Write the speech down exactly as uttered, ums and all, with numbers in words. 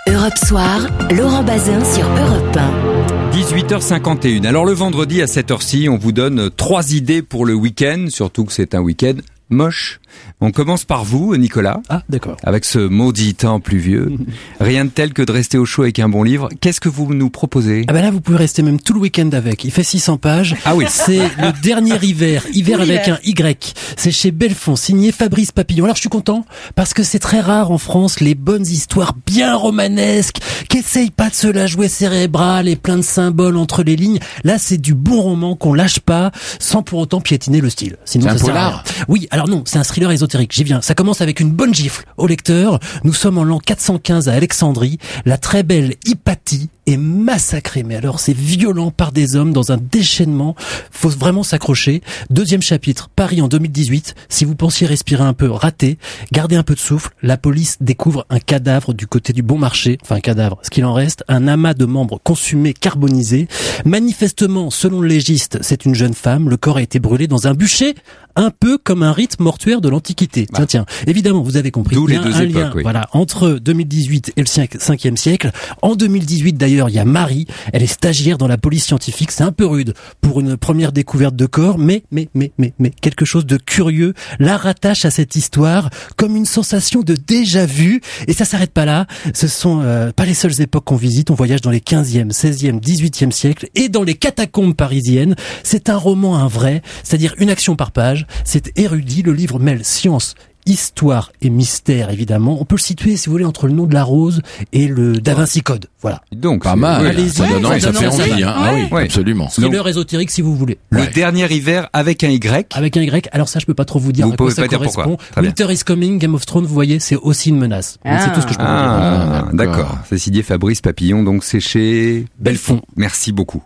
Europe Soir, Laurent Bazin sur Europe un. dix-huit heures cinquante et une. Alors le vendredi à cette heure-ci, on vous donne trois idées pour le week-end, surtout que c'est un week-end moche. On commence par vous, Nicolas. Ah, d'accord. Avec ce maudit temps pluvieux. Rien de tel que de rester au chaud avec un bon livre. Qu'est-ce que vous nous proposez ? Ah ben là, vous pouvez rester même tout le week-end avec. Il fait six cents pages. Ah oui. C'est le dernier hiver. Hiver avec un Y. C'est chez Belfond, signé Fabrice Papillon. Alors je suis content parce que c'est très rare en France les bonnes histoires bien romanesques qui essayent pas de se la jouer cérébrale et plein de symboles entre les lignes. Là, c'est du bon roman qu'on lâche pas sans pour autant piétiner le style. Sinon, c'est un ça sert à polar. rien. Oui, alors non, c'est un thriller ésotérique. J'y viens. Ça commence avec une bonne gifle au lecteur. Nous sommes en l'an quatre cent quinze à Alexandrie. La très belle Hypatie est massacrée. Mais alors, c'est violent par des hommes dans un déchaînement. Faut vraiment s'accrocher. Deuxième chapitre, Paris en deux mille dix-huit. Si vous pensiez respirer un peu, raté. Gardez un peu de souffle. La police découvre un cadavre du côté du Bon Marché. Enfin, un cadavre. Ce qu'il en reste, un amas de membres consumés, carbonisés. Manifestement, selon le légiste, c'est une jeune femme. Le corps a été brûlé dans un bûcher. Un peu comme un rite mortuaire de l'Antiquité. Bah. Tiens, tiens. Évidemment, vous avez compris. D'où Il y a les deux un époques, lien, oui. voilà, entre deux mille dix-huit et le cinquième siècle. En deux mille dix-huit, d'ailleurs, il y a Marie. Elle est stagiaire dans la police scientifique. C'est un peu rude pour une première découverte de corps, mais, mais, mais, mais, mais, quelque chose de curieux la rattache à cette histoire comme une sensation de déjà-vu. Et ça s'arrête pas là. Ce sont euh, pas les seules époques qu'on visite. On voyage dans les quinzième, seizième, dix-huitième siècle et dans les catacombes parisiennes. C'est un roman, un vrai, c'est-à-dire une action par page. C'est érudit. Le livre mêle science, histoire et mystère, évidemment. On peut le situer, si vous voulez, entre le nom de la rose et le Da Vinci Code. Voilà. Donc, Pas c'est- mal. oui. Allez-y. Ça donne, Ouais, ça ça fait donne envie. envie. Hein. Ah oui, Ouais. absolument. Thriller ésotérique, si vous voulez. Le Ouais. dernier hiver avec un Y. Avec un Y. Alors ça, je peux pas trop vous dire Vous à quoi pouvez ça pas dire correspond. pourquoi. Très bien. Winter is coming, Game of Thrones, vous voyez, c'est aussi une menace. Donc, c'est tout ce que je peux vous dire. Ah, Ah, d'accord. d'accord. C'est signé Fabrice Papillon, donc c'est chez Belfond. Merci beaucoup.